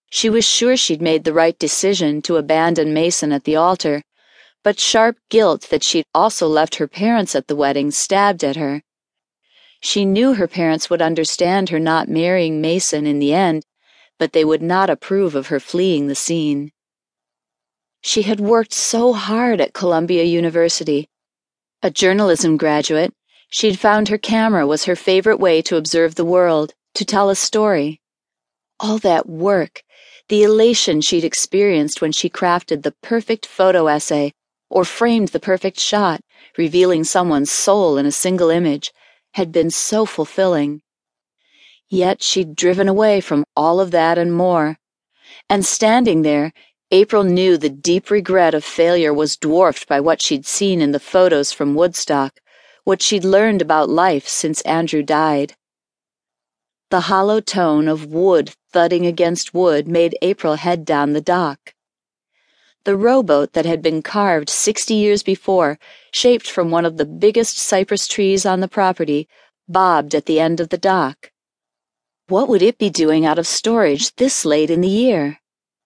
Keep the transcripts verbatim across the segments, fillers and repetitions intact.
She was sure she'd made the right decision to abandon Mason at the altar, but sharp guilt that she'd also left her parents at the wedding stabbed at her. She knew her parents would understand her not marrying Mason in the end, but they would not approve of her fleeing the scene. She had worked so hard at Columbia University. A journalism graduate, she'd found her camera was her favorite way to observe the world, to tell a story. All that work, the elation she'd experienced when she crafted the perfect photo essay or framed the perfect shot, revealing someone's soul in a single image, had been so fulfilling. Yet she'd driven away from all of that and more. And standing there, April knew the deep regret of failure was dwarfed by what she'd seen in the photos from Woodstock, what she'd learned about life since Andrew died. The hollow tone of wood thudding against wood made April head down the dock. The rowboat that had been carved sixty years before, shaped from one of the biggest cypress trees on the property, bobbed at the end of the dock. What would it be doing out of storage this late in the year?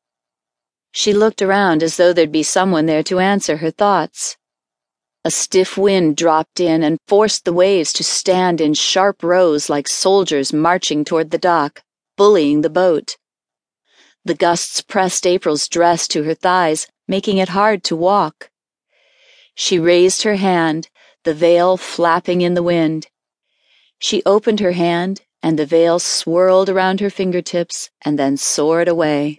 She looked around as though there'd be someone there to answer her thoughts. A stiff wind dropped in and forced the waves to stand in sharp rows like soldiers marching toward the dock, bullying the boat. The gusts pressed April's dress to her thighs, making it hard to walk. She raised her hand, the veil flapping in the wind. She opened her hand, and the veil swirled around her fingertips and then soared away.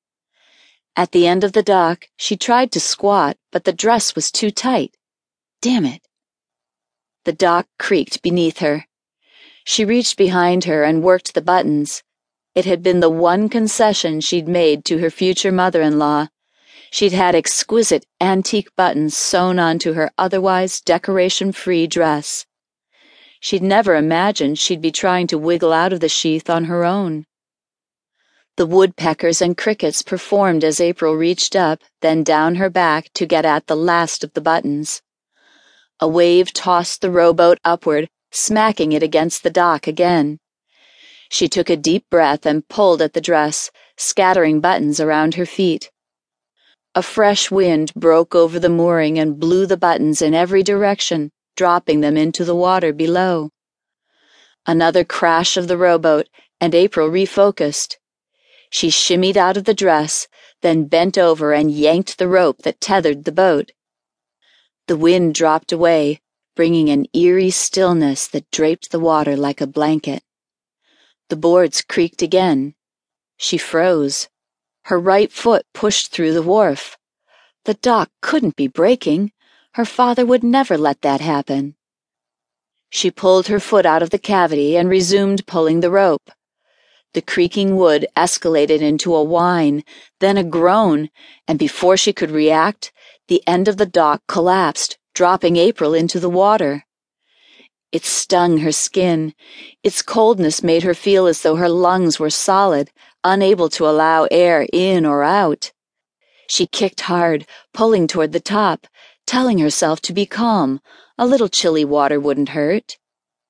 At the end of the dock, she tried to squat, but the dress was too tight. Damn it. The dock creaked beneath her. She reached behind her and worked the buttons. It had been the one concession she'd made to her future mother-in-law. She'd had exquisite antique buttons sewn onto her otherwise decoration-free dress. She'd never imagined she'd be trying to wiggle out of the sheath on her own. The woodpeckers and crickets performed as April reached up, then down her back to get at the last of the buttons. A wave tossed the rowboat upward, smacking it against the dock again. She took a deep breath and pulled at the dress, scattering buttons around her feet. A fresh wind broke over the mooring and blew the buttons in every direction, dropping them into the water below. Another crash of the rowboat, and April refocused. She shimmied out of the dress, then bent over and yanked the rope that tethered the boat. The wind dropped away, bringing an eerie stillness that draped the water like a blanket. The boards creaked again. She froze. Her right foot pushed through the wharf. The dock couldn't be breaking. Her father would never let that happen. She pulled her foot out of the cavity and resumed pulling the rope. The creaking wood escalated into a whine, then a groan, and before she could react, the end of the dock collapsed, dropping April into the water. It stung her skin. Its coldness made her feel as though her lungs were solid, unable to allow air in or out. She kicked hard, pulling toward the top, telling herself to be calm. A little chilly water wouldn't hurt.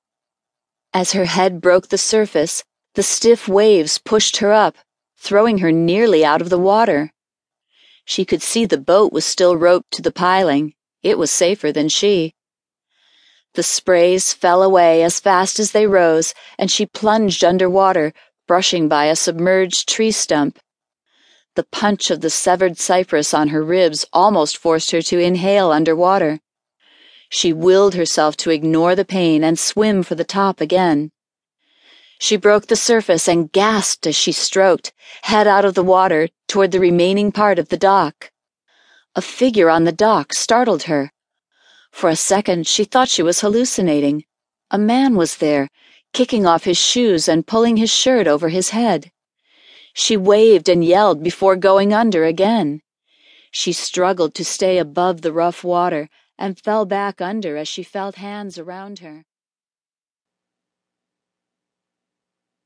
As her head broke the surface, the stiff waves pushed her up, throwing her nearly out of the water. She could see the boat was still roped to the piling. It was safer than she. The sprays fell away as fast as they rose, and she plunged underwater, brushing by a submerged tree stump. The punch of the severed cypress on her ribs almost forced her to inhale underwater. She willed herself to ignore the pain and swim for the top again. She broke the surface and gasped as she stroked, head out of the water, toward the remaining part of the dock. A figure on the dock startled her. For a second, she thought she was hallucinating. A man was there, kicking off his shoes and pulling his shirt over his head. She waved and yelled before going under again. She struggled to stay above the rough water and fell back under as she felt hands around her.